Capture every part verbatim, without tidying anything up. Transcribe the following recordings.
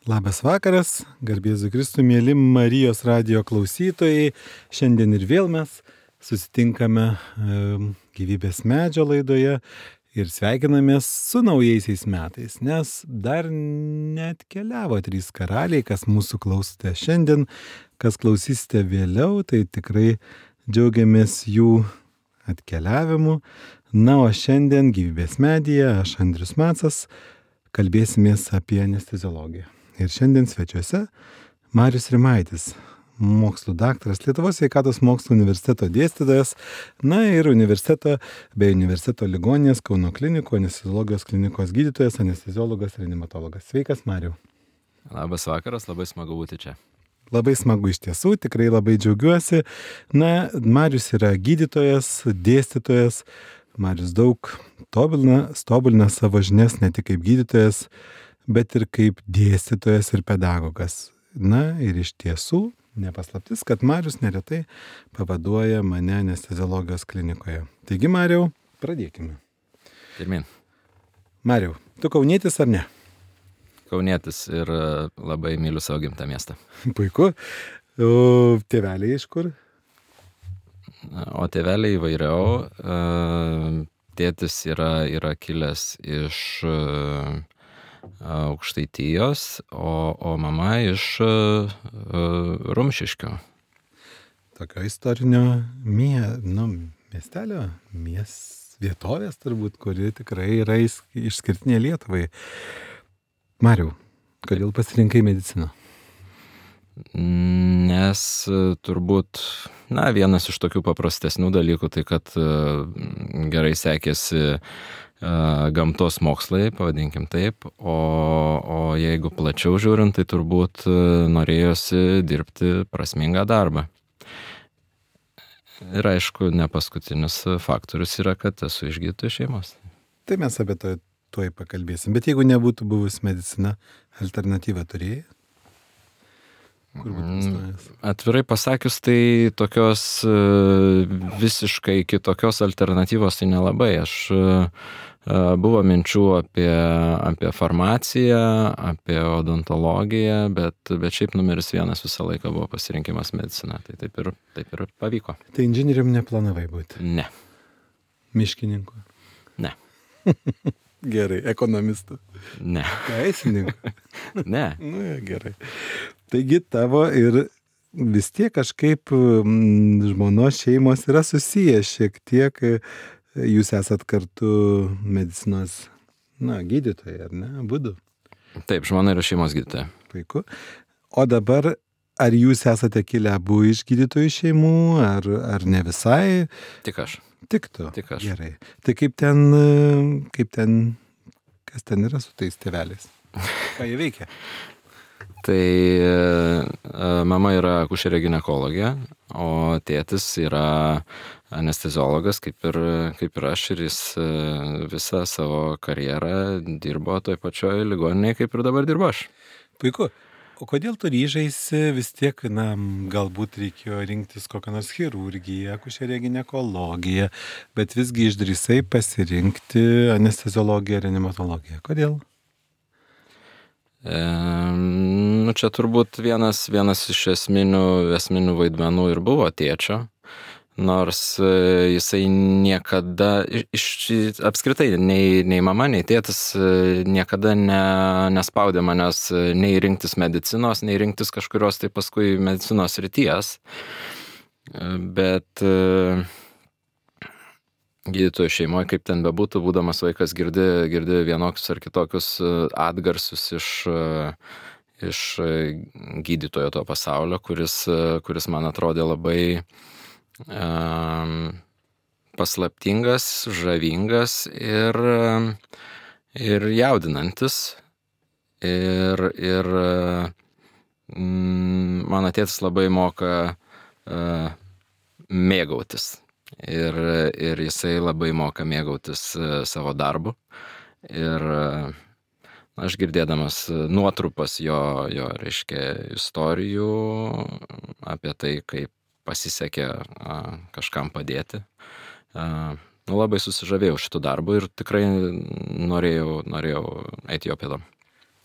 Labas vakaras, garbėzu Kristų, mėly Marijos radijo klausytojai. Šiandien ir vėl mes susitinkame e, gyvybės medžio laidoje ir sveikinamės su naujaisiais metais, nes dar net keliavo trys karaliai, kas mūsų klausote šiandien, kas klausysite vėliau, tai tikrai džiaugiamės jų atkeliavimu. Na, o šiandien gyvybės medyje, aš Andrius Macas, kalbėsimės apie anesteziologiją. Ir šiandien svečiuose Marius Rimaitis, mokslų daktaras, Lietuvos sveikatos mokslų universiteto dėstytojas, na ir universiteto bei universiteto ligoninės Kauno klinikų anesteziologijos klinikos gydytojas, anesteziologas, reanimatologas. Sveikas, Mariau. Labas vakaras, labai smagu būti čia. Labai smagu iš tiesų, tikrai labai džiaugiuosi. Na, Marius yra gydytojas, dėstytojas. Marius daug tobulina, tobulina savo žinias ne tik kaip gydytojas, bet ir kaip dėstytojas ir pedagogas. Na ir iš tiesų nepaslaptis, kad Marius neretai pavaduoja mane anesteziologijos klinikoje. Taigi, Mariau, pradėkime. Pirmin. Mariau, tu kaunietis ar ne? Kaunietis ir labai myliu savo gimtą miestą. Puiku. O tėveliai iš kur? O tėveliai įvairiau. Tėtis yra, yra kilęs iš Aukštaitijos, o, o mama iš uh, Rumšiškių. Tokio istorinio mie, nu, miestelio, mies, vietovės turbūt, kuri tikrai yra išskirtinė Lietuvai. Mariau, kodėl pasirinkai mediciną? Nes turbūt, na, vienas iš tokių paprastesnių dalykų, tai kad uh, gerai sekėsi gamtos mokslai, pavadinkim taip, o, o jeigu plačiau žiūrint, tai turbūt norėjosi dirbti prasmingą darbą. Ir aišku, ne paskutinis faktorius yra, kad esu iš gydytojų šeimos. Tai mes apie to tuoj pakalbėsim, bet jeigu nebūtų buvus medicina, alternatyvą turėjai? Kur būtų įstojęs? Atvirai pasakius, tai tokios visiškai kitokios alternatyvos tai nelabai. Aš buvo minčių apie, apie farmaciją, apie odontologiją, bet, bet šiaip numeris vienas visą laiką buvo pasirinkimas medicina. Tai taip ir, taip ir pavyko. Tai inžinierium neplanavai būti? Ne. Miškininku? Ne. Gerai, ekonomistu? Ne. Teisininku? Ne. Nu, gerai. Taigi tavo ir vis tiek kažkaip žmonos šeimos yra susiję šiek tiek, jūs esat kartu medicinos, na, gydytojai, ar ne, abudu? Taip, žmona yra šeimos gydytoja. Puiku. O dabar, ar jūs esate kilę abu iš gydytojų šeimų, ar, ar ne visai? Tik aš. Tik tu? Tik aš. Gerai. Tai kaip ten, kaip ten, kas ten yra su tais tėveliais? Ką jie veikia? Tai mama yra akušerė ginekologė, o tėtis yra anesteziologas, kaip ir, kaip ir aš, ir jis visą savo karjerą dirbo toj pačioj ligoninėje, kaip ir dabar dirbo aš. Puiku. O kodėl tu ryžaisi vis tiek, na, galbūt reikėjo rinktis kokią nors chirurgiją, akušerę ginekologiją, bet visgi išdrįsai pasirinkti anesteziologiją, reanimatologiją. Kodėl? E, nu, čia turbūt vienas, vienas iš esminių, esminių vaidmenų ir buvo tėčio, nors jisai niekada, iš, apskritai, nei, nei mama, nei tėtis niekada ne, nespaudė manęs nei rinktis medicinos, nei rinktis kažkurios tai paskui medicinos srities, bet gydytojų šeimoje, kaip ten bebūtų, būdamas vaikas girdi, girdi vienokius ar kitokius atgarsius iš, iš gydytojo to pasaulio, kuris, kuris man atrodė labai um, paslaptingas, žavingas ir, ir jaudinantis. Ir, ir mm, mano tėtis labai moka uh, mėgautis. Ir, ir jisai labai moka mėgautis savo darbu. Ir aš girdėdamas nuotrupas jo, jo reiškia, istorijų apie tai, kaip pasisekė kažkam padėti, nu, labai susižavėjau šitų darbų ir tikrai norėjau, norėjau eiti jo pėdom.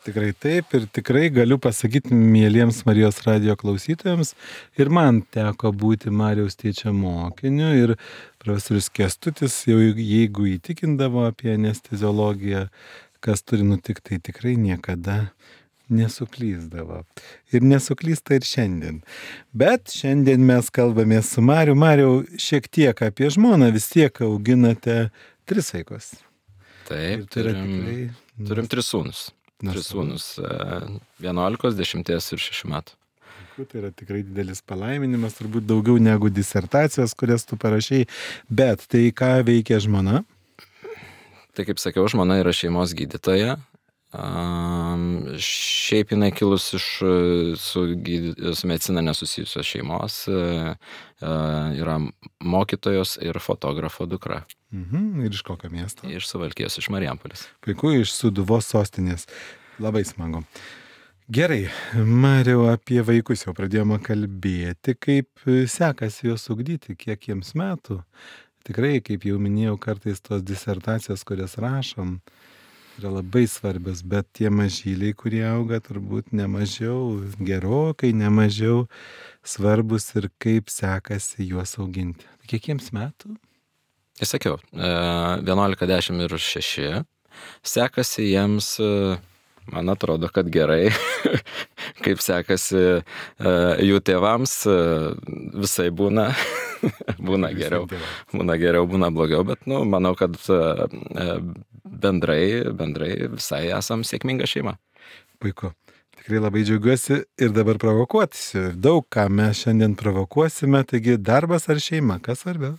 Tikrai taip ir tikrai galiu pasakyti mėlyms Marijos radijo klausytojams ir man teko būti Mariaus tėčio mokiniu ir profesorius Kęstutis jau jeigu įtikindavo apie anesteziologiją, kas turi nutikti, tai tikrai niekada nesuklysdavo. Ir nesuklysta ir šiandien. Bet šiandien mes kalbamės su Mariu. Mariau, šiek tiek apie žmoną, vis tiek auginate tris vaikus. Taip, tai yra turim, tikrai... turim tris sūnus. Tris sūnus, vienuolikos, dešimties ir šešių metų. Tai yra tikrai didelis palaiminimas, turbūt daugiau negu disertacijos, kurias tu parašei. Bet tai ką veikia žmona? Tai kaip sakiau, žmona yra šeimos gydytoja. Um, šiaip jinai kilus iš su, su medicina nesusijusios šeimos, uh, uh, yra mokytojos ir fotografo dukra. Mhm, ir iš kokio miesto? Iš Suvalkijos, iš Marijampolės. Puiku, iš Sūduvos sostinės. Labai smagu. Gerai, Mariau, apie vaikus jau pradėjome kalbėti, kaip sekasi juos ugdyti, kiek jiems metų. Tikrai, kaip jau minėjau, kartais tos disertacijos, kurias rašom, yra labai svarbios, bet tie mažyliai, kurie auga, turbūt nemažiau, gerokai nemažiau svarbus ir kaip sekasi juos auginti. Kiek jiems metų? Aš sakiau, vienuolika, dešimt ir šeši. Sekasi jiems, man atrodo, kad gerai. Kaip sekasi jų tėvams, visai būna. Būna geriau, būna geriau, būna blogiau, bet nu, manau, kad bendrai, bendrai visai esam sėkminga šeima. Puiku. Tikrai labai džiaugiuosi ir dabar provokuosiu. Daug ką mes šiandien provokuosime, taigi darbas ar šeima, kas svarbiau?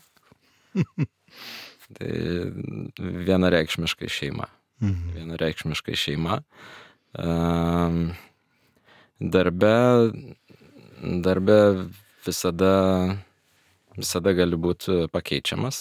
Tai vienareikšmiškai šeima. Mhm. Vienareikšmiškai šeima. Darbe, darbe visada visada gali būti pakeičiamas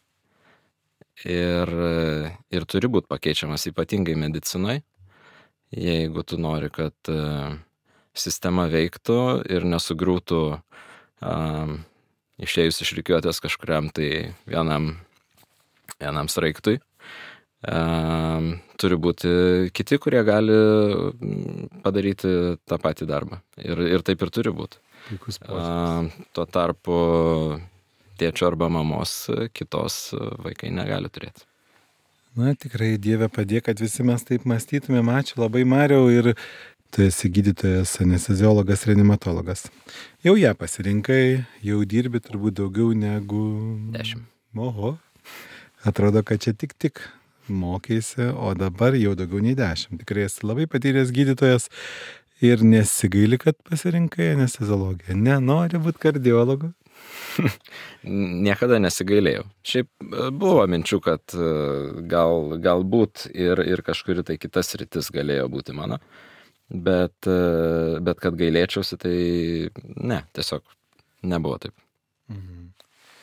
ir, ir turi būti pakeičiamas, ypatingai medicinoje, jeigu tu nori, kad sistema veiktų ir nesugriūtų um, išėjus iš rikiuotės kažkuriam tai vienam, vienam sraigtui. Um, turi būti kiti, kurie gali padaryti tą patį darbą ir, ir taip ir turi būti. Uh, tuo tarpu tėčio arba mamos kitos vaikai negali turėti. Na, tikrai Dieve padėk, kad visi mes taip mąstytumėm. Ačiū labai, Mariau, ir tu esi gydytojas, anesteziologas, reanimatologas. Jau ją pasirinkai, jau dirbi turbūt daugiau negu... Dešimt. Oho, atrodo, kad čia tik tik mokėsi, o dabar jau daugiau nei dešimt. Tikrai esi labai patyręs gydytojas. Ir nesigaili, kad pasirinkai anesteziologiją. Nenori būti kardiologu? Niekada nesigailėjau. Šiaip buvo minčių, kad gal, galbūt ir, ir kažkuri tai kitas rytis galėjo būti mano, bet, bet kad gailėčiausi, tai ne, tiesiog nebuvo taip. Mhm.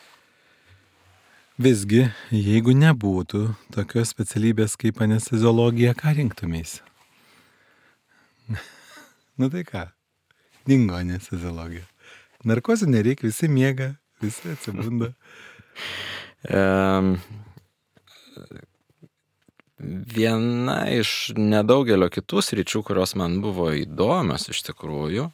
Visgi, jeigu nebūtų tokios specialybės kaip anesteziologija, ką rinktumėsi? Nu tai ką, dingo anesteziologija. Narkozė nereikia, visi miega, visi atsibunda. Um, viena iš nedaugelio kitų sričių, kurios man buvo įdomios iš tikrųjų,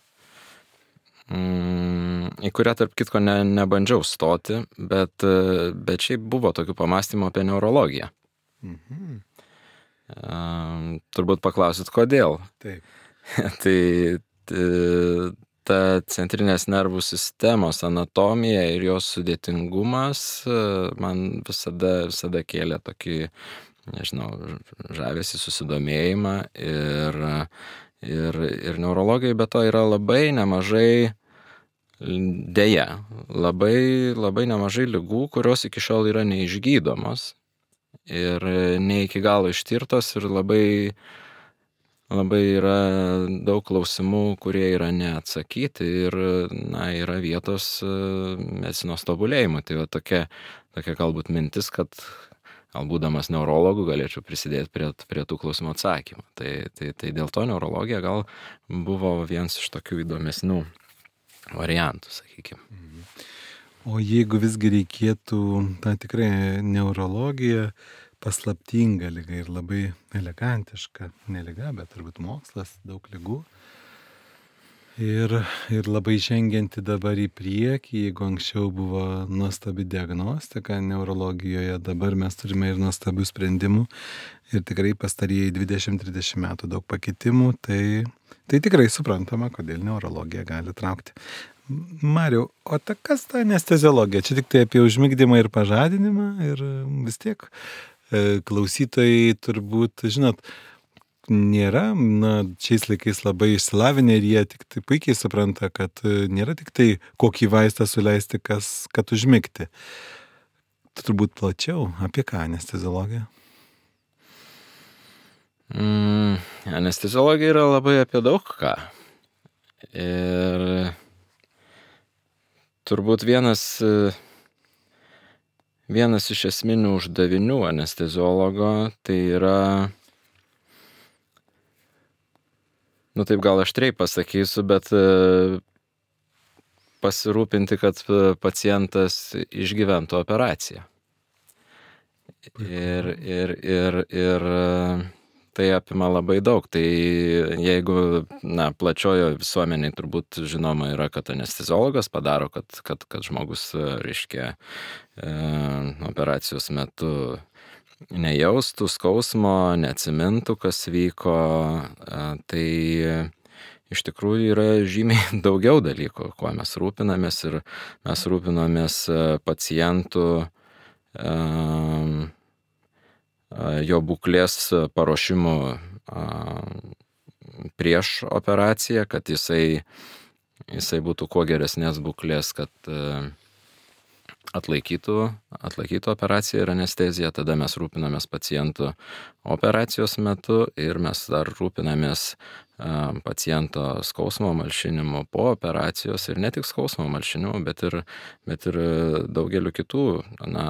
um, į kurią tarp kitko ne, nebandžiau stoti, bet, bet šiaip buvo tokių pamastymų apie neurologiją. Mhm. Um, turbūt paklausit, kodėl. Taip. Tai ta centrinės nervų sistemos anatomija ir jos sudėtingumas man visada, visada kėlė tokį, nežinau, žavesį, susidomėjimą ir, ir, ir neurologai be to yra labai nemažai, deja, labai, labai nemažai ligų, kurios iki šiol yra neišgydomos ir ne iki galo ištirtos ir labai Labai yra daug klausimų, kurie yra neatsakyti ir na, yra vietos medicinos tobulėjimui. Tai va tokia, tokia galbūt mintis, kad gal būdamas neurologu galėčiau prisidėti prie, prie tų klausimų atsakymų. Tai, tai, tai dėl to neurologija gal buvo vienas iš tokių įdomesnių variantų, sakykime. O jeigu visgi reikėtų tą tikrai neurologiją paslaptinga liga ir labai elegantiška. Ne liga, bet turbūt mokslas, daug ligų. Ir, ir labai žengianti dabar į priekį, jeigu anksčiau buvo nuostabi diagnostika neurologijoje, dabar mes turime ir nuostabių sprendimų. Ir tikrai pastarieji dvidešimt trisdešimt metų daug pakitimų, tai, tai tikrai suprantama, kodėl neurologija gali traukti. Mariau, o ta kas ta anesteziologija? Čia tik tai apie užmigdymą ir pažadinimą ir vis tiek klausytojai turbūt, žinot, nėra, na, šiais laikais labai išsilavinę ir jie tik tai puikiai supranta, kad nėra tik tai kokį vaistą suleisti, kas, kad užmigti. Turbūt plačiau, apie ką anesteziologija? Mm, anesteziologija yra labai apie daug ką. Ir turbūt vienas, vienas iš esminių uždavinių anesteziologo tai yra, nu taip gal aštriai pasakysiu, bet pasirūpinti, kad pacientas išgyventų operaciją. Ir, ir, ir, ir tai apima labai daug. Tai jeigu, na, plačiojo visuomeniai turbūt žinoma yra, kad anesteziologas padaro, kad, kad, kad žmogus, reiškia, operacijos metu nejaustų skausmo, neatsimintų, kas vyko, tai iš tikrųjų yra žymiai daugiau dalykų, kuo mes rūpinamės, ir mes rūpinamės pacientų, jo būklės paruošimu prieš operaciją, kad jisai, jisai būtų kuo geresnės būklės, kad atlaikytų, atlaikytų operaciją ir anesteziją. Tada mes rūpinamės pacientų operacijos metu ir mes dar rūpinamės paciento skausmo malšinimu po operacijos, ir ne tik skausmo malšinimu, bet ir, bet ir daugeliu kitų, na,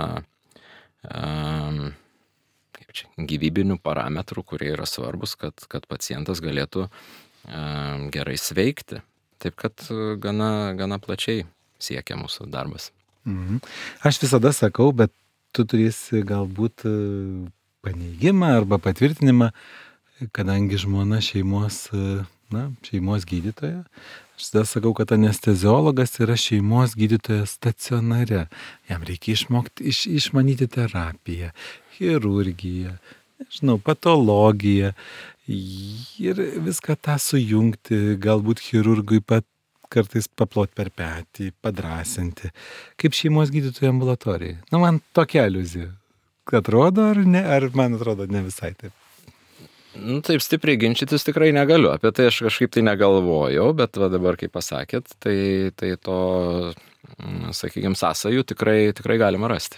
kaip čia, gyvybinių parametrų, kurie yra svarbus, kad, kad pacientas galėtų gerai sveikti. Taip kad gana, gana plačiai siekia mūsų darbas. Mhm. Aš visada sakau, bet tu turėsi galbūt paneigimą arba patvirtinimą, kadangi žmona šeimos, na, šeimos gydytoja. Aš tada sakau, kad anesteziologas yra šeimos gydytojas stacionare. Jam reikia išmokti, iš, išmanyti terapiją, chirurgiją, nežinau, patologiją ir viską tą sujungti, galbūt chirurgui pat kartais paplot per petį, padrasinti, kaip šeimos gydytojų ambulatorijai. Na, man tokia aliuzija. Atrodo ar ne, ar man atrodo ne visai taip? Nu, taip stipriai ginčytis tikrai negaliu. Apie tai aš kažkaip tai negalvojau, bet va dabar, kaip pasakėt, tai, tai to, sakykime, sąsajų tikrai, tikrai galima rasti.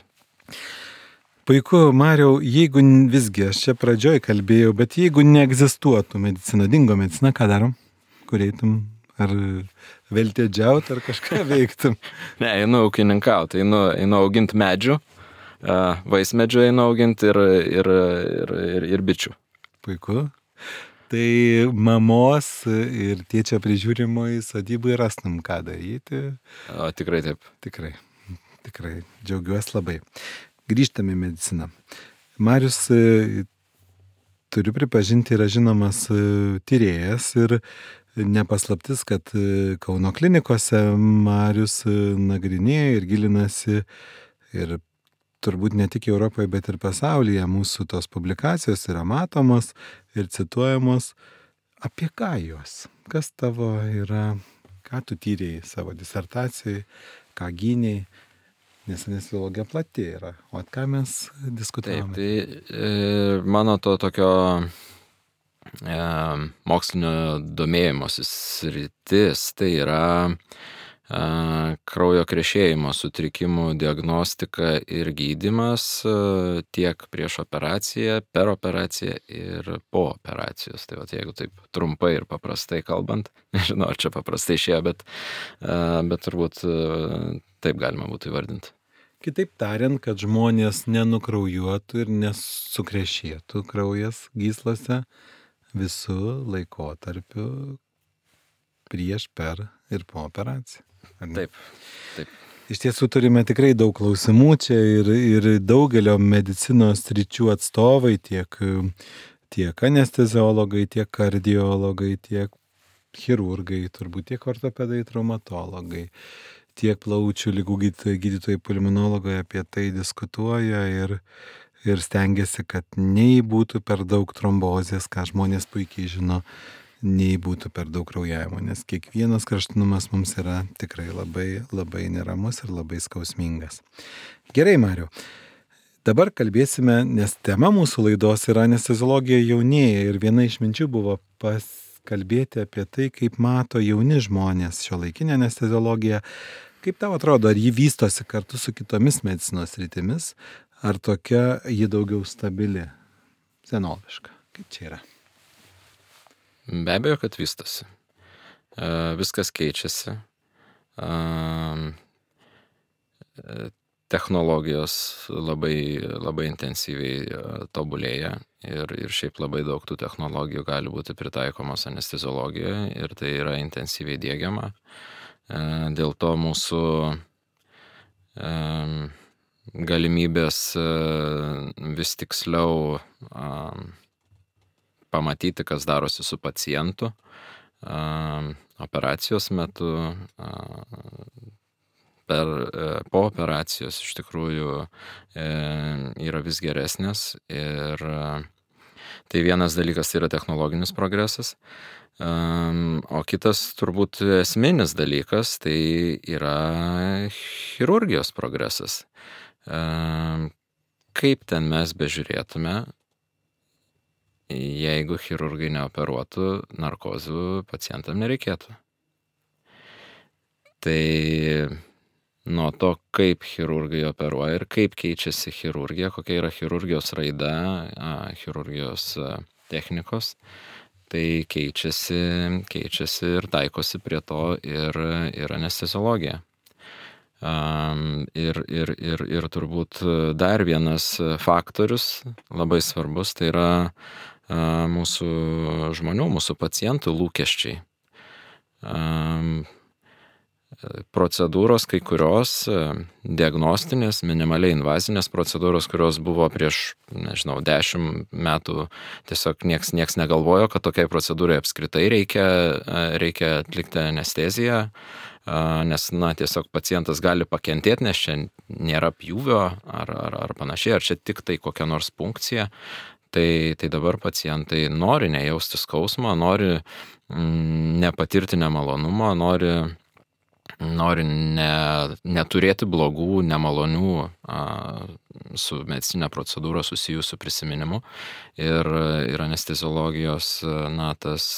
Puiku, Mariau, jeigu visgi, aš čia pradžioj kalbėjau, bet jeigu neegzistuotų medicina, dingo medicina, ką darom? Kur eitum? Ar veltėdžiaut, ar kažką veiktum? Ne, einu ūkininkauti, einu, einu auginti medžių, vaismedžių einu auginti ir, ir, ir, ir, ir bičių. Puiku. Tai mamos ir tėčio prižiūrimoje sodyboje rastum ką daryti. O, tikrai taip. Tikrai, tikrai, džiaugiuosi labai. Grįžtame į mediciną. Marius, turiu pripažinti, yra žinomas tyrėjas ir nepaslaptis, kad Kauno klinikose Marius nagrinėja ir gilinasi, ir turbūt ne tik Europoje, bet ir pasaulyje mūsų tos publikacijos yra matomos ir cituojamos. Apie ką jos? Kas tavo yra, ką tu tyrėjai savo disertacijai, ką gyniai? Nes anesteziologija plati yra. O ką mes diskutavome? Taip, tai e, mano to tokio e, mokslinio domėjimosi sritis, tai yra e, kraujo krešėjimo sutrikimų diagnostika ir gydymas e, tiek prieš operaciją, per operaciją ir po operacijos. Tai vat, jeigu taip trumpai ir paprastai kalbant, nežinau, ar čia paprastai išėjo, bet, e, bet turbūt e, taip galima būtų įvardinti. Kitaip tariant, kad žmonės nenukraujuotų ir nesukrešėtų kraujas gyslose visų laikotarpių prieš, per ir po operaciją. Taip, taip. Iš tiesų turime tikrai daug klausimų čia ir, ir daugelio medicinos sričių atstovai, tiek, tiek anesteziologai, tiek kardiologai, tiek chirurgai, turbūt tiek ortopedai, traumatologai, tiek plaučių lygų gydytojai, gydytojai pulmonologai apie tai diskutuoja ir, ir stengiasi, kad nei būtų per daug trombozės, ką žmonės puikiai žino, nei būtų per daug kraujavimo, nes kiekvienas kraštutinumas mums yra tikrai labai, labai neramus ir labai skausmingas. Gerai, Mariau. Dabar kalbėsime, nes tema mūsų laidos yra anesteziologija jaunėja ir viena iš minčių buvo paskalbėti apie tai, kaip mato jauni žmonės šiuolaikinę anesteziologiją. Kaip tau atrodo, ar ji vystosi kartu su kitomis medicinos rytimis, ar tokia ji daugiau stabili, senoviška? Kaip čia yra? Be abejo, kad vystosi. Viskas keičiasi. Technologijos labai, labai intensyviai tobulėja ir, ir šiaip labai daug tų technologijų gali būti pritaikomos anesteziologijoje ir tai yra intensyviai diegiama. Dėl to mūsų galimybės vis tiksliau pamatyti, kas darosi su pacientu operacijos metu, per, po operacijos iš tikrųjų yra vis geresnės ir tai vienas dalykas yra technologinis progresas, o kitas turbūt esminis dalykas tai yra chirurgijos progresas. Kaip ten mes bežiūrėtume, jeigu chirurgai neoperuotų, narkozių pacientam nereikėtų. Tai nuo to, kaip chirurgai operuoja ir kaip keičiasi chirurgija, kokia yra chirurgijos raida, chirurgijos technikos, tai keičiasi, keičiasi ir taikosi prie to ir, ir anesteziologija. Ir, ir, ir, ir turbūt dar vienas faktorius labai svarbus, tai yra mūsų žmonių, mūsų pacientų lūkesčiai. Procedūros kai kurios, diagnostinės, minimaliai invazinės procedūros, kurios buvo prieš, nežinau, dešimt metų, tiesiog nieks, nieks negalvojo, kad tokiai procedūrai apskritai reikia, reikia atlikti anesteziją, nes, na, tiesiog pacientas gali pakentėti, nes čia nėra pjūvio ar, ar, ar panašiai, ar čia tik tai kokia nors punkcija. Tai, tai dabar pacientai nori nejausti skausmo, nori mm, nepatirti nemalonumo, nori, nori ne, neturėti blogų, nemalonių a, su medicinė procedūra susijusių prisiminimų. Ir, ir anesteziologijos, na, tas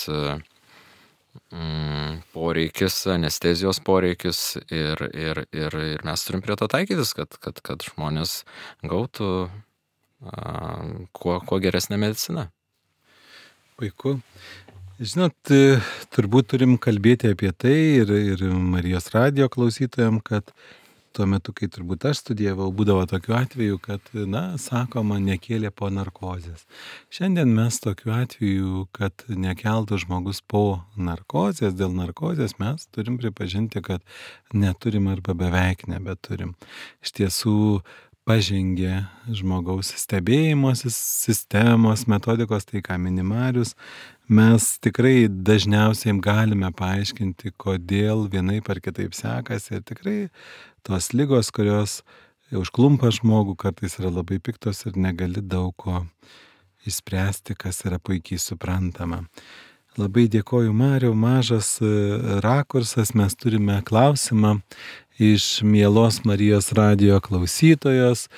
mm, poreikis, anestezijos poreikis ir, ir, ir, ir mes turim prie to taikytis, kad, kad, kad žmonės gautų Kuo, kuo geresnė medicina. Puiku. Žinot, turbūt turim kalbėti apie tai ir, ir Marijos radijo klausytojams, kad tuo metu, kai turbūt aš studijavau, būdavo tokiu atveju, kad, na, sakoma, nekėlė po narkozės. Šiandien mes tokiu atveju, kad nekeltų žmogus po narkozės, dėl narkozės mes turim pripažinti, kad neturim arba beveik nebeturim. Iš tiesų, pažengė žmogaus stebėjimo sistemos, metodikos, tai ką mini Marius, mes tikrai dažniausiai galime paaiškinti, kodėl vienaip ar kitaip sekasi ir tikrai tos ligos, kurios užklumpa žmogų, kartais yra labai piktos ir negali daug ko išspręsti, kas yra puikiai suprantama. Labai dėkoju, Mariau, mažas rakursas, mes turime klausimą iš mielos Marijos radijo klausytojos.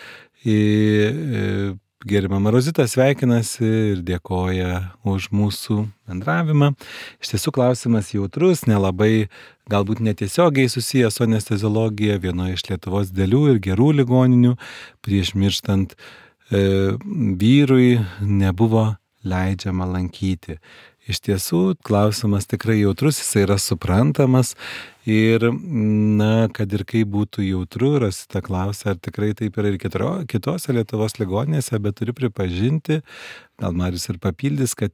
Gerbiama Rozita sveikinasi ir dėkoja už mūsų bendravimą. Iš tiesų klausimas jautrus, nelabai, galbūt netiesiogiai susijęs su anesteziologija, vienoje iš Lietuvos didelių ir gerų ligoninių. Prieš mirštant e, vyrui nebuvo leidžiama lankyti. Iš tiesų, klausimas tikrai jautrus, jisai yra suprantamas ir, na, kad ir kaip būtų jautru, Rosita klausia, ar tikrai taip yra ir kitro, kitose Lietuvos ligoninėse, bet turiu pripažinti, gal Marius ir papildys, kad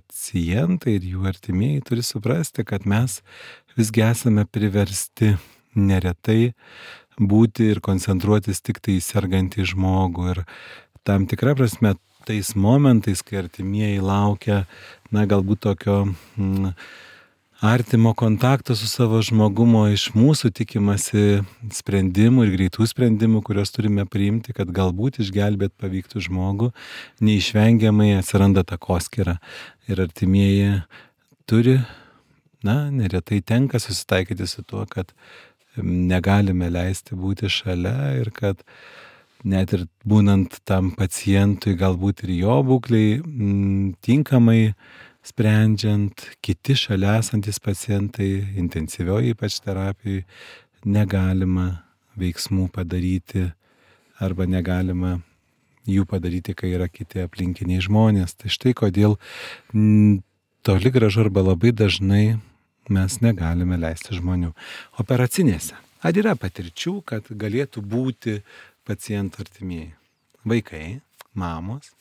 pacientai ir jų artimieji turi suprasti, kad mes visgi esame priversti neretai būti ir koncentruotis tik tai į sergantį žmogų. Ir tam tikra prasme tais momentais, kai artimieji laukia, na galbūt tokio mm, artimo kontakto su savo žmogumo, iš mūsų tikimasi sprendimų ir greitų sprendimų, kuriuos turime priimti, kad galbūt išgelbėt pavyktų žmogų, neišvengiamai atsiranda takoskyra. Ir artimieji turi, na, neretai tenka susitaikyti su tuo, kad negalime leisti būti šalia ir kad net ir būnant tam pacientui, galbūt ir jo būkliai m, tinkamai sprendžiant, kiti šalia esantis pacientai, intensyvioji ypač terapijai, negalima veiksmų padaryti arba negalima jų padaryti, kai yra kiti aplinkiniai žmonės. Tai štai kodėl m, toli gražu arba labai dažnai mes negalime leisti žmonių operacinėse. Ar yra patirčių, kad galėtų būti pacientų artimieji? Vaikai, mamos?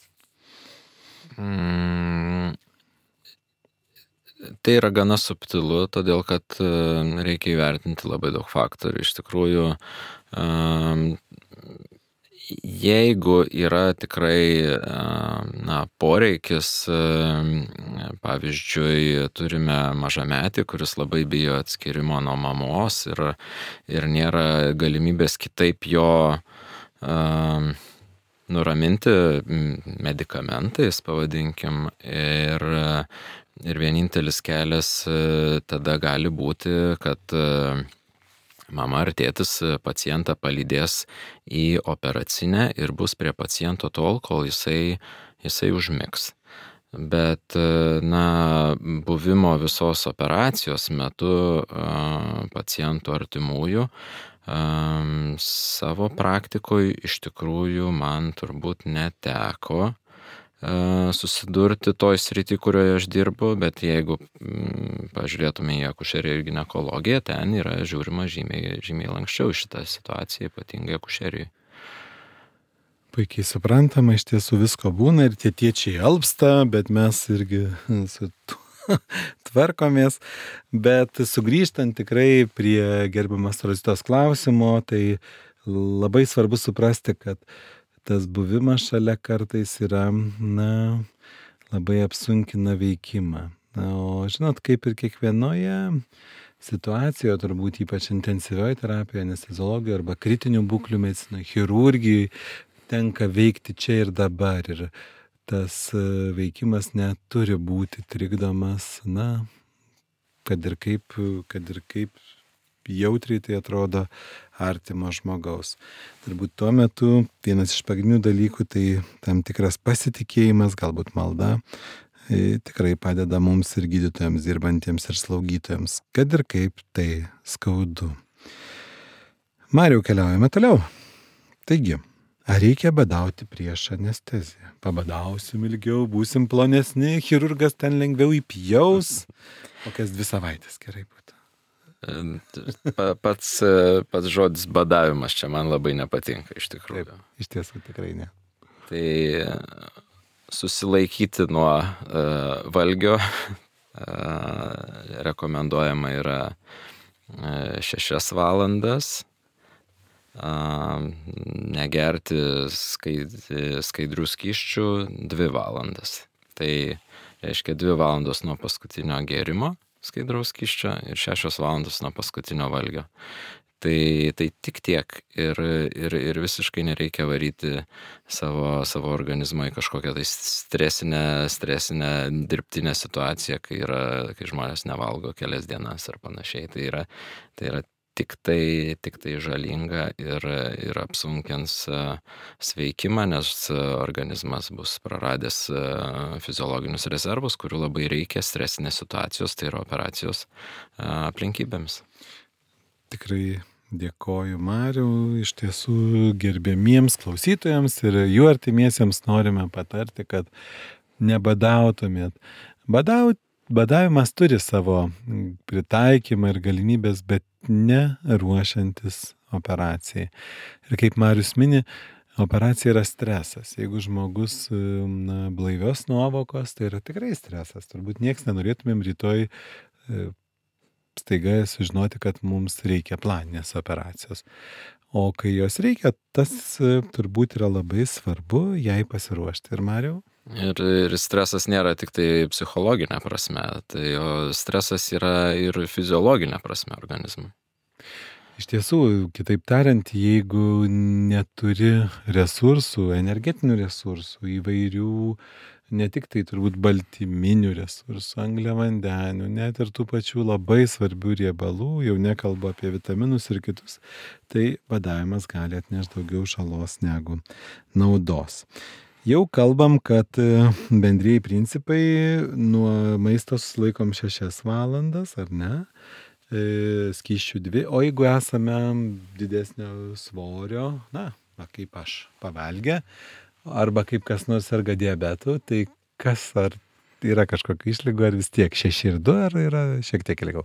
Mm, tai yra gana subtilu, todėl kad reikia įvertinti labai daug faktorių. Iš tikrųjų, jeigu yra tikrai na, poreikis, pavyzdžiui, turime mažametį, kuris labai bijo atskirimo nuo mamos ir, ir nėra galimybės kitaip jo uh, nuraminti medikamentais, pavadinkim, ir, ir vienintelis kelias tada gali būti, kad mama ar tėtis pacientą palydės į operacinę ir bus prie paciento tol, kol jisai, jisai užmigs. Bet, na, buvimo visos operacijos metu pacientų artimųjų savo praktikoje iš tikrųjų man turbūt neteko susidurti toj srity, kurioje aš dirbu, bet jeigu pažiūrėtume į akušeriją ir ginekologiją, ten yra žiūrima žymiai, žymiai lankščiau šitą situaciją, ypatingai akušerijai. Puikiai suprantama, iš tiesų visko būna ir tie tėčiai alpsta, bet mes irgi su tuo tvarkomės. Bet sugrįžtant tikrai prie gerbiamas Rositos klausimo, tai labai svarbu suprasti, kad tas buvimas šalia kartais yra, na, labai apsunkina veikimą. Na, o žinot, kaip ir kiekvienoje situacijoje, turbūt ypač intensyvioje terapijoje, anesteziologijoje arba kritinių būklių medicinoje, chirurgijoje, tenka veikti čia ir dabar. Ir tas veikimas neturi būti trikdomas, na, kad ir kaip, kad ir kaip jautriai tai atrodo artimo žmogaus. Turbūt tuo metu vienas iš pagrindinių dalykų tai tam tikras pasitikėjimas, galbūt malda, tikrai padeda mums ir gydytojams dirbantiems ir slaugytojams, kad ir kaip tai skaudu. Mariau, keliaujame toliau. Taigi, ar reikia badauti prieš anesteziją? Pabadausim ilgiau, būsim plonesni, chirurgas ten lengviau įpjaus, kokias dvi savaitės gerai būtų. Pats, pats žodis badavimas čia man labai nepatinka iš tikrųjų. Taip, iš tiesų tikrai ne. Tai susilaikyti nuo uh, valgio uh, rekomenduojama yra uh, šešias valandas, uh, negerti skaid, skaidrių skysčių dvi valandas. Tai reiškia dvi valandos nuo paskutinio gėrimo skaidraus skysčio ir šešios valandos nuo paskutinio valgio. Tai, tai tik tiek ir, ir, ir visiškai nereikia varyti savo, savo organizmą į kažkokią tai stresinę, stresinę dirbtinę situaciją, kai, yra, kai žmonės nevalgo kelias dienas ar panašiai. Tai yra, tai yra tik tai, tik tai žalinga ir, ir apsunkins sveikimą, nes organizmas bus praradęs fiziologinius rezervus, kurių labai reikia stresinės situacijos, tai yra operacijos aplinkybėms. Tikrai dėkoju Mariau, iš tiesų gerbėmiems klausytojams ir jų artimiesiems norime patarti, kad nebadautumėt. Badaut, badavimas turi savo pritaikymą ir galimybės, bet ne ruošiantis operacijai. Ir kaip Marius mini, operacija yra stresas. Jeigu žmogus na, blaivios nuovokos, tai yra tikrai stresas. Turbūt nieks nenorėtumėm rytoj staiga sužinoti, kad mums reikia planinės operacijos. O kai jos reikia, tas turbūt yra labai svarbu jai pasiruošti. Ir Mariau? Ir, ir stresas nėra tik tai psichologinė prasme, tai o stresas yra ir fiziologinė prasme organizmui. Iš tiesų, kitaip tariant, jeigu neturi resursų, energetinių resursų, įvairių, ne tik tai turbūt baltyminių resursų, angliavandenių, net ir tų pačių labai svarbių riebalų, jau nekalbu apie vitaminus ir kitus, tai badavimas gali atnešti daugiau žalos negu naudos. Jau kalbam, kad bendrieji principai nuo maisto susilaikom šešias valandas, ar ne? Skysčių dvi, o jeigu esame didesnio svorio, na, na kaip aš, pavalgę, arba kaip kas nors serga diabetu, tai kas, ar yra kažkokių išlygų, ar vis tiek šeši ir du, ar yra šiek tiek ilgiau?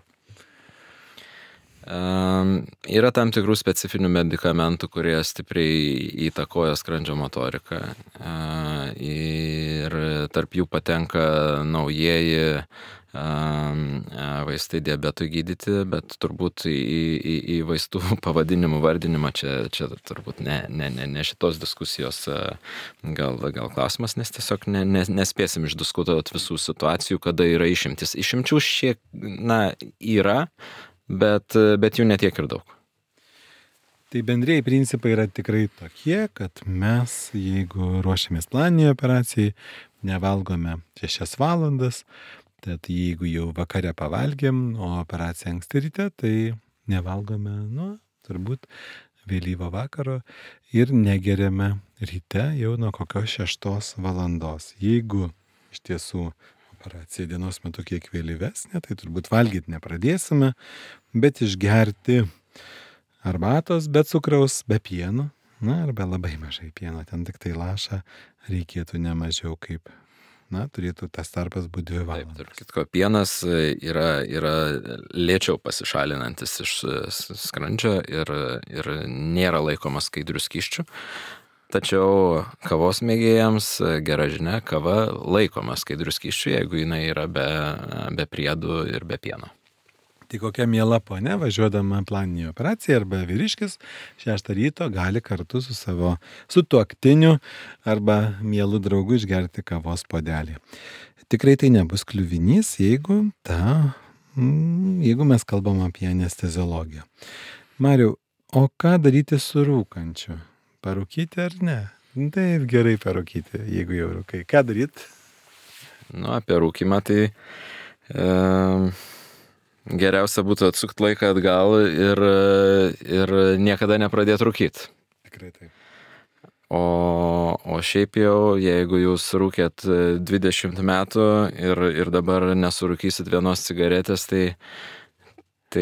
Um, yra tam tikrų specifinių medikamentų, kurie stipriai įtakoja skrandžio motoriką. Uh, ir tarp jų patenka naujieji um, vaistai diabetui gydyti, bet turbūt į, į, į vaistų pavadinimų vardinimą čia, čia turbūt ne, ne, ne, ne šitos diskusijos gal, gal klausimas, nes tiesiog ne, ne, nespėsim išdiskutuoti visų situacijų, kada yra išimtis. Išimčių šiek, na, yra, Bet, bet jų netiek ir daug. Tai bendrėjai principai yra tikrai tokie, kad mes, jeigu ruošiamės planiniai operacijai, nevalgome šešias valandas, tad jeigu jau vakare pavalgėm, o operacija anksti ryte, tai nevalgome, nu, turbūt vėlyvo vakaro ir negeriame ryte jau nuo kokios šeštos valandos. Jeigu iš tiesų operacija dienos metu kiek vėlyvesnė, tai turbūt valgyti nepradėsime, bet išgerti arbatos be cukraus, be pieno, na, arba labai mažai pieno, ten tik tai lašą reikėtų ne mažiau kaip, na, turėtų tas tarpas būti dvi valandas. Taip, tarp kitko, pienas yra, yra lėčiau pasišalinantis iš skrandžio ir, ir nėra laikomas skaidrių skysčių. Tačiau kavos mėgėjams gera žinia, kava laikoma skaidrių skysčių, jeigu jinai yra be, be priedų ir be pieno. Tai kokia miela ponia, važiuodama planinį operaciją arba vyriškis, šeštą ryto gali kartu su savo sutuoktiniu arba mielu draugu išgerti kavos puodelį. Tikrai tai nebus kliuvinys, jeigu, ta, jeigu mes kalbam apie anesteziologiją. Mariau, o ką daryti su rūkančiu? Parūkyti ar ne? Taip, gerai parūkyti, jeigu jau rūkai. Ką daryti? Nu, apie rūkimą tai e, geriausia būtų atsukti laiką atgal ir, ir niekada nepradėti rūkyti. Tikrai taip. O, o šiaip jau, jeigu jūs rūkėt dvidešimt metų ir, ir dabar nesurūkysit vienos cigaretės, tai tai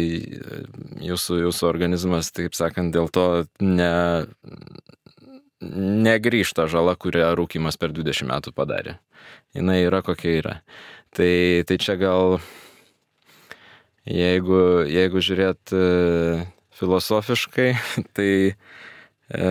jūsų, jūsų organizmas, taip sakant, dėl to ne, negrįžta žala, kurią rūkymas per dvidešimt metų padarė. Jinai yra kokia yra. Tai, tai čia gal, jeigu, jeigu žiūrėt e, filosofiškai, tai e,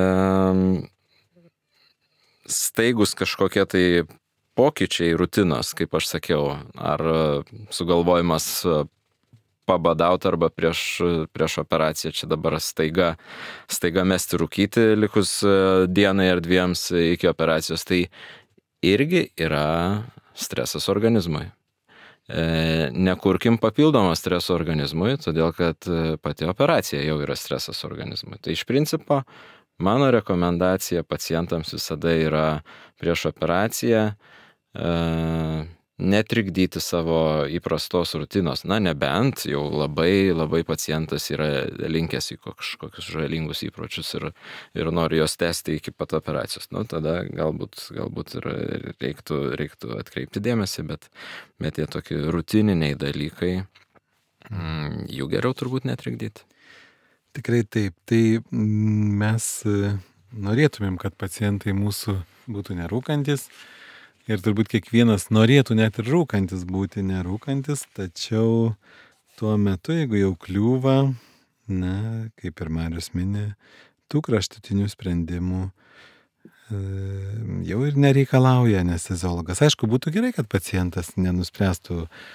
staigus kažkokie tai pokyčiai rutinos, kaip aš sakiau, ar sugalvojimas pabadauti arba prieš, prieš operaciją, čia dabar staiga, staiga mesti rūkyti likus dienai ar dviems iki operacijos, tai irgi yra stresas organizmui. E, nekurkim papildomą streso organizmui, todėl kad pati operacija jau yra stresas organizmui. Tai iš principo mano rekomendacija pacientams visada yra prieš operaciją e, netrikdyti savo įprastos rutinos. Na, nebent jau labai, labai pacientas yra linkęs į kažkokius žalingus įpročius ir, ir nori jos tęsti iki pat operacijos. Nu, tada galbūt, galbūt ir reiktų, reiktų atkreipti dėmesį, bet, bet tie tokie rutininiai dalykai, mm, jų geriau turbūt netrikdyti. Tikrai taip. Tai mes norėtumėm, kad pacientai mūsų būtų nerūkantis. Ir turbūt kiekvienas norėtų net ir rūkantis būti nerūkantis, tačiau tuo metu, jeigu jau kliūva, na, kaip ir Marius mini, tų kraštutinių sprendimų e, jau ir nereikalauja anesteziologas. Aišku, būtų gerai, kad pacientas nenuspręstų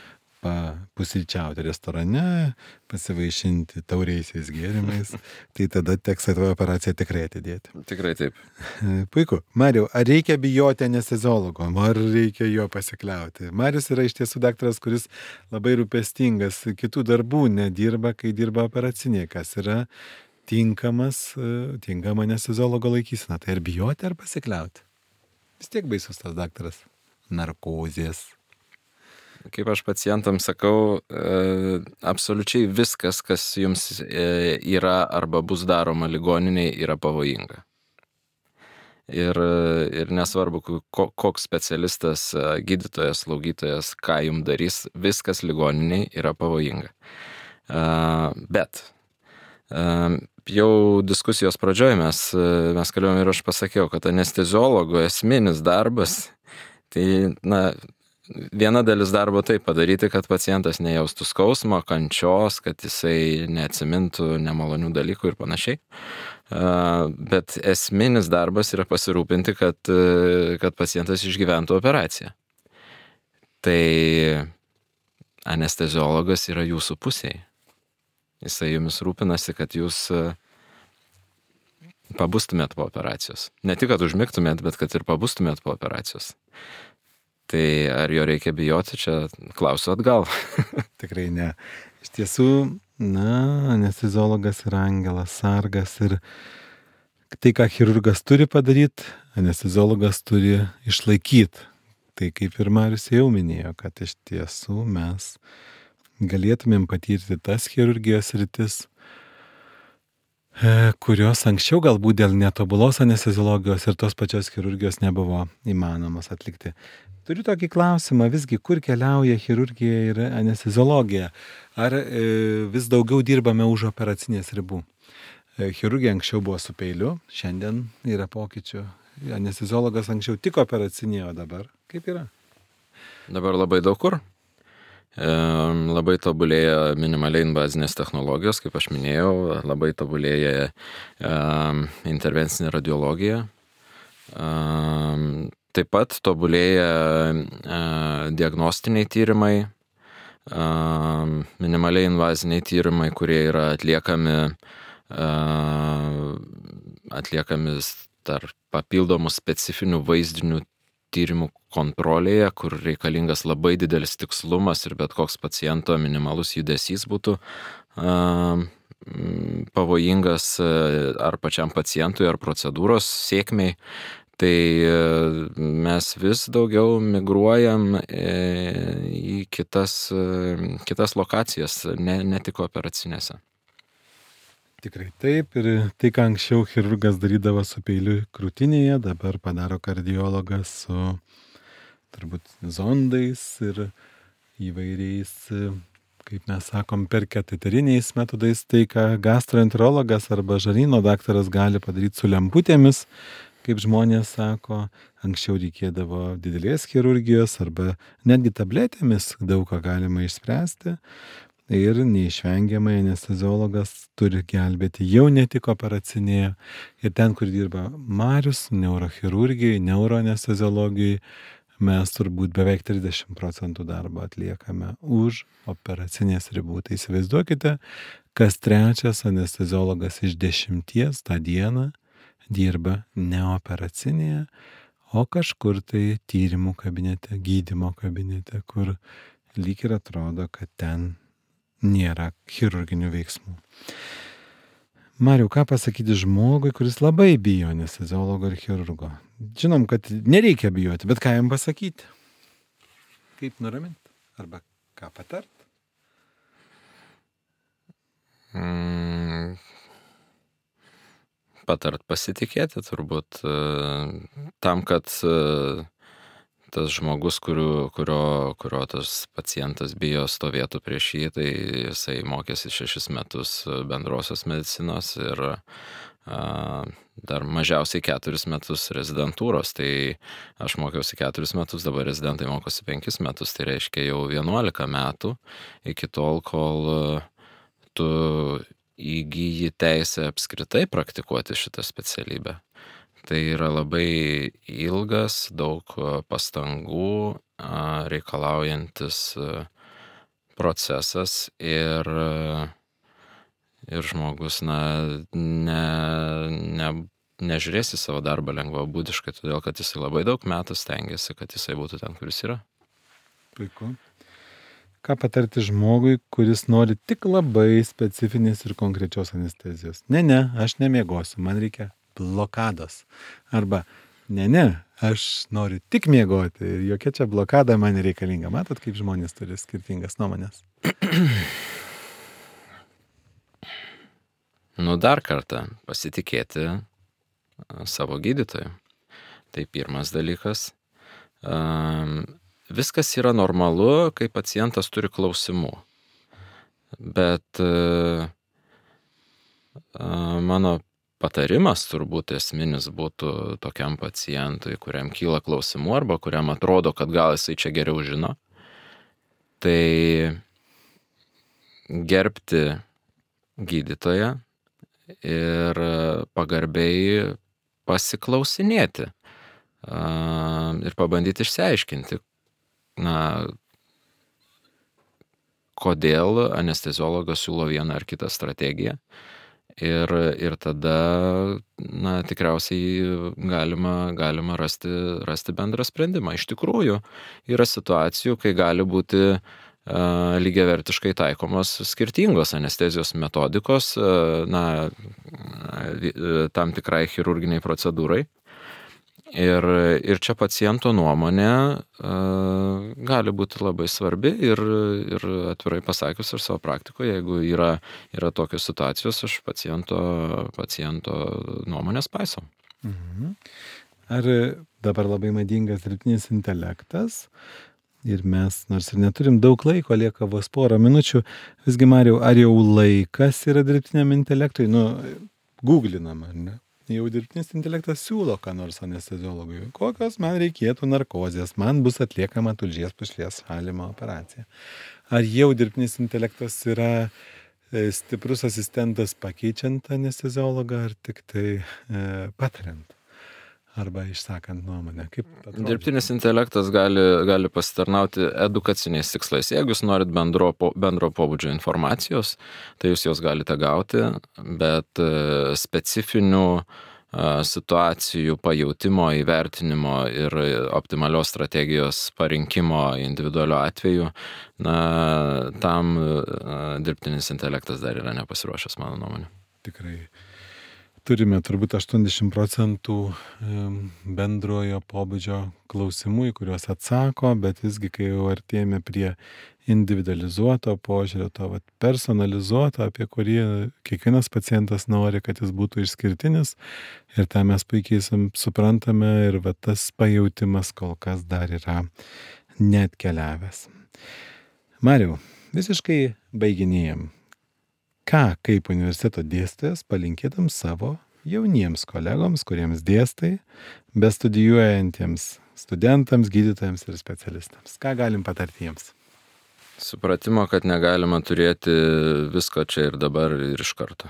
pusryčiauti restorane, pasivaišinti tauriaisiais gėrimais, tai tada teks operaciją tikrai atidėti. Tikrai taip. Puiku. Mariau, ar reikia bijoti anesteziologo, ar reikia jo pasikliauti? Marius yra iš tiesų daktaras, kuris labai rūpestingas, kitų darbų nedirba, kai dirba operacinė, kas yra tinkamas, tinkama anesteziologo laikysena. Tai ar bijoti, ar pasikliauti? Vis tiek baisus tas daktaras. Narkozės. Kaip aš pacientams sakau, e, absoliučiai viskas, kas jums e, yra arba bus daroma ligoniniai, yra pavojinga. Ir, ir nesvarbu, ko, koks specialistas, gydytojas, slaugytojas, ką jums darys, viskas ligoniniai yra pavojinga. E, bet e, jau diskusijos pradžioje mes, mes kalbėjome ir aš pasakiau, kad anesteziologo esminis darbas, tai, na, viena dalis darbo tai padaryti, kad pacientas nejaustų skausmo, kančios, kad jisai neatsimintų nemalonių dalykų ir panašiai. Bet esminis darbas yra pasirūpinti, kad, kad pacientas išgyventų operaciją. Tai anesteziologas yra jūsų pusėje. Jisai jumis rūpinasi, kad jūs pabustumėt po operacijos. Ne tik, kad užmigtumėt, bet kad ir pabustumėt po operacijos. Tai ar jo reikia bijoti, čia klausiu atgal. Tikrai ne. Iš tiesų, na, anesteziologas yra angelas sargas ir tai, ką chirurgas turi padaryti, anesteziologas turi išlaikyti. Tai kaip ir Marius jau minėjo, kad iš tiesų mes galėtumėm patirti tas chirurgijos rytis, kurios anksčiau galbūt dėl netobulos anesteziologijos ir tos pačios chirurgijos nebuvo įmanomas atlikti. Turiu tokį klausimą, visgi, kur keliauja chirurgija ir anesteziologija? Ar e, vis daugiau dirbame už operacinės ribų? E, chirurgija anksčiau buvo su peiliu, šiandien yra pokyčių. Anesteziologas anksčiau tik operacinė, o dabar kaip yra? Dabar labai daug kur. E, labai tobulėja minimaliai invazinės technologijos, kaip aš minėjau, labai tobulėja e, intervencinė radiologija. E, taip pat tobulėja e, diagnostiniai tyrimai, e, minimaliai invaziniai tyrimai, kurie yra atliekami, e, atliekami tarp papildomų specifinių vaizdinių tyrimų kontrolėje, kur reikalingas labai didelis tikslumas ir bet koks paciento minimalus judesys būtų uh, pavojingas ar pačiam pacientui, ar procedūros sėkmei. Tai mes vis daugiau migruojam į kitas, kitas lokacijas, ne, ne tik operacinėse. Tikrai taip, ir tai, ką anksčiau chirurgas darydavo su peiliu krūtinėje, dabar padaro kardiologas su turbūt zondais ir įvairiais, kaip mes sakom, per kateteriniais metodais. Tai, ką gastroenterologas arba žarnyno daktaras gali padaryti su lemputėmis, kaip žmonės sako, anksčiau reikėdavo didelės chirurgijos arba netgi tabletėmis daug ką galima išspręsti. Ir neišvengiamai anesteziologas turi gelbėti jau ne tik operacinėje. Ir ten, kur dirba Marius, neurochirurgijai, neuroanesteziologijai, mes turbūt beveik trisdešimt procentų darbo atliekame už operacinės ribų. Tai įsivaizduokite, kas trečias anesteziologas iš dešimties tą dieną dirba ne operacinėje, o kažkur tai tyrimų kabinete, gydymo kabinete, kur lyg ir atrodo, kad ten nėra chirurginių veiksmų. Mariau, ką pasakyti žmogui, kuris labai bijo anesteziologo ir chirurgo? Žinom, kad nereikia bijoti, bet ką jam pasakyti? Kaip nuraminti? Arba ką patart? Mm, patart pasitikėti turbūt. Tam, kad tas žmogus, kurio, kurio, kurio tas pacientas bijo stovėtų prieš jį, tai jisai mokėsi šešis metus bendrosios medicinos ir a, dar mažiausiai keturis metus rezidentūros. Tai aš mokiausi keturis metus, dabar rezidentai mokosi penkis metus, tai reiškia jau vienuolika metų iki tol, kol tu įgyji teisę apskritai praktikuoti šitą specialybę. Tai yra labai ilgas, daug pastangų reikalaujantis procesas ir, ir žmogus, na, ne, ne, nežiūrės į savo darbą lengvabūdiškai, todėl kad jisai labai daug metų stengiasi, kad jisai būtų ten, kuris yra. Puiku. Ką patarti žmogui, kuris nori tik labai specifinės ir konkrečios anestezijos? Ne, ne, aš nemiegosiu, man reikia blokados. Arba, ne, ne, aš noriu tik miegoti ir jokia čia blokada man reikalinga. Matot, kaip žmonės turi skirtingas nuomonės? Nu, dar kartą pasitikėti savo gydytoju. Tai pirmas dalykas. Viskas yra normalu, kai pacientas turi klausimų. Bet mano patarimas turbūt esminis būtų tokiam pacientui, kuriam kyla klausimų arba kuriam atrodo, kad gal jisai čia geriau žino, tai gerbti gydytoją ir pagarbiai pasiklausinėti ir pabandyti išsiaiškinti, na, kodėl anesteziologas siūlo vieną ar kitą strategiją. Ir, ir tada, na, tikriausiai galima, galima rasti, rasti bendrą sprendimą. Iš tikrųjų, yra situacijų, kai gali būti uh, lygiavertiškai taikomos skirtingos anestezijos metodikos, uh, na, tam tikrai chirurginiai procedūrai. Ir, ir čia paciento nuomonė uh, gali būti labai svarbi ir, ir atvirai pasakius ir savo praktikoje, jeigu yra, yra tokios situacijos, aš paciento, paciento nuomonės paisau. Mhm. Ar dabar labai madingas dirbtinis intelektas ir mes, nors ir neturim daug laiko, lieka vos porą minučių, visgi Mariau, ar jau laikas yra dirbtiniam intelektui? Nu, googlinam, ar ne? Jau dirbtinis intelektas siūlo, ką nors anesteziologui. Kokios man reikėtų narkozės, man bus atliekama tulžies pūslės šalimo operacija. Ar jau dirbtinis intelektas yra stiprus asistentas pakeičiant anesteziologą, ar tik tai e, patariant? Arba išsakant nuomonę. Kaip atrodo? Dirbtinis intelektas gali, gali pasitarnauti edukaciniais tikslais. Jeigu jūs norit bendro, bendro pobūdžio informacijos, tai jūs jos galite gauti, bet specifinių situacijų pajautimo, įvertinimo ir optimalios strategijos parinkimo individualiu atveju, na, tam dirbtinis intelektas dar yra nepasiruošęs, mano nuomonė. Tikrai. Turime turbūt aštuoniasdešimt procentų bendrojo pobūdžio klausimų, į kuriuos atsako, bet visgi, kai jau artėjame prie individualizuoto požiūrio, to vat, personalizuoto, apie kurį kiekvienas pacientas nori, kad jis būtų išskirtinis, ir tą mes puikiai suprantame, ir vat, tas pajautimas kol kas dar yra neatkeliavęs. Mariau, visiškai baiginėjam. Ką kaip universiteto dėstytojas palinkėtum savo jauniems kolegoms, kuriems dėstai, bestudijuojantiems studentams, gydytojams ir specialistams? Ką galim patarti jiems? Supratimo, kad negalima turėti visko čia ir dabar ir iš karto.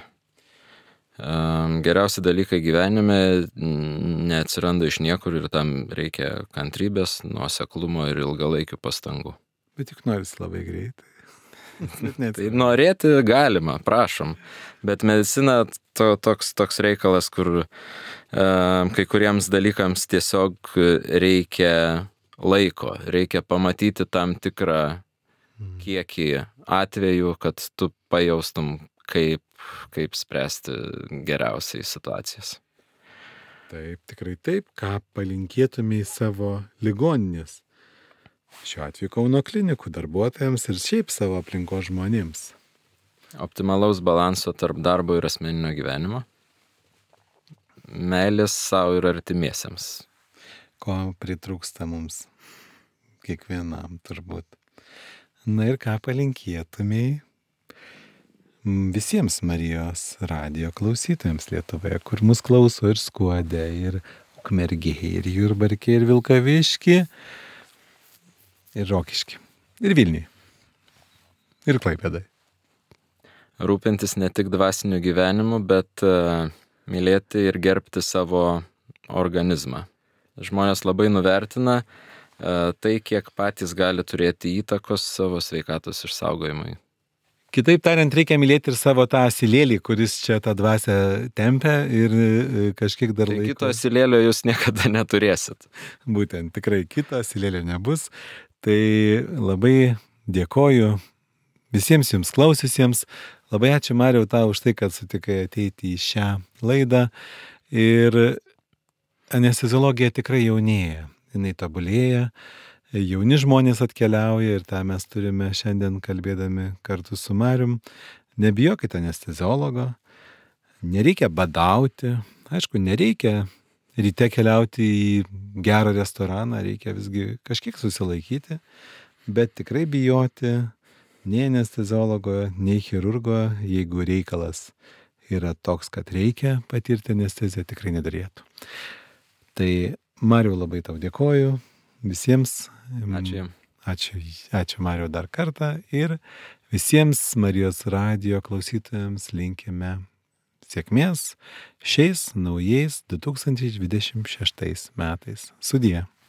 Geriausi dalykai gyvenime neatsiranda iš niekur ir tam reikia kantrybės, nuoseklumo ir ilgalaikių pastangų. Bet juk norisi labai greitai. Tai norėti galima, prašom, bet medicina to, toks, toks reikalas, kur e, kai kuriems dalykams tiesiog reikia laiko, reikia pamatyti tam tikrą kiekį atvejų, kad tu pajaustum, kaip, kaip spręsti geriausiai situacijas. Taip, tikrai taip, ką palinkėtumai savo ligoninės. Šiuo atveju Kauno klinikų darbuotojams ir šiaip savo aplinkos žmonėms. Optimalaus balanso tarp darbo ir asmeninio gyvenimo. Meilės savo ir artimiesiems. Ko pritrūksta mums kiekvienam turbūt. Na ir ką palinkėtumai visiems Marijos radijo klausytojams Lietuvoje, kur mus klauso ir Skuode, ir Ukmergėje, ir Jurbarke, ir Vilkaviški, ir Rokiški, ir Vilniui, ir Klaipėdai. Rūpintis ne tik dvasiniu gyvenimu, bet uh, mylėti ir gerbti savo organizmą. Žmonės labai nuvertina tai, kiek patys gali turėti įtakos savo sveikatos išsaugojimui. Kitaip tariant, reikia mylėti ir savo tą asilėlį, kuris čia tą dvasę tempia ir kažkiek dar tai laiko. Kito asilėlio jūs niekada neturėsit. Būtent, tikrai kito asilėlio nebus. Tai labai dėkoju visiems jums klausiusiems. Labai ačiū, Mariau, tau už tai, kad sutikai ateiti į šią laidą. Ir anesteziologija tikrai jaunėja, jinai tobulėja. Jauni žmonės atkeliauja ir tą mes turime šiandien kalbėdami kartu su Marium. Nebijokite anesteziologo, nereikia badauti, aišku, nereikia ryte keliauti į gerą restoraną, reikia visgi kažkiek susilaikyti, bet tikrai bijoti nei anesteziologo, nei chirurgo, jeigu reikalas yra toks, kad reikia patirti anesteziją, tikrai nedarėtų. Tai Mariau, labai tau dėkoju. Visiems. Ačiū. Ačiū, ačiū Mariau dar kartą ir visiems Marijos radijo klausytojams linkime sėkmės šiais naujais du tūkstančiai dvidešimt šeštais metais. Sudie.